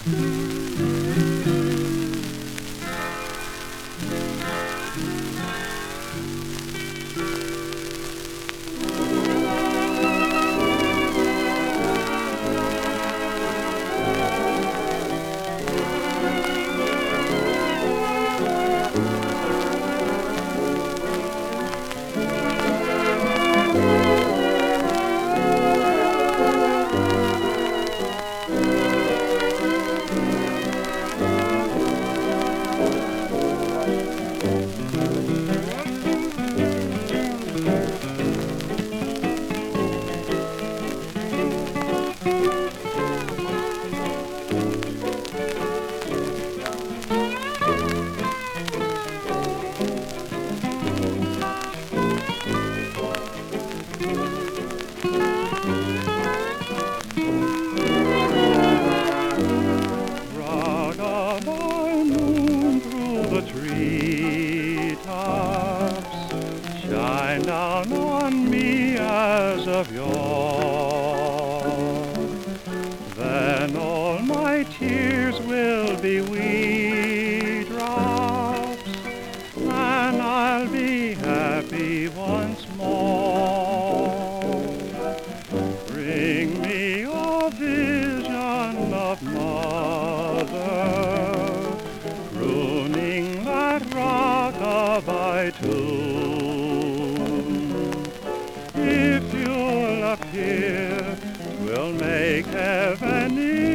The treetops shine down on me as of yore. Then all my tears will be wee drops, and I'll be happy once more. Bring me a vision of mother, crooning that rock-a-bye tune. If you'll appear, we'll make heaven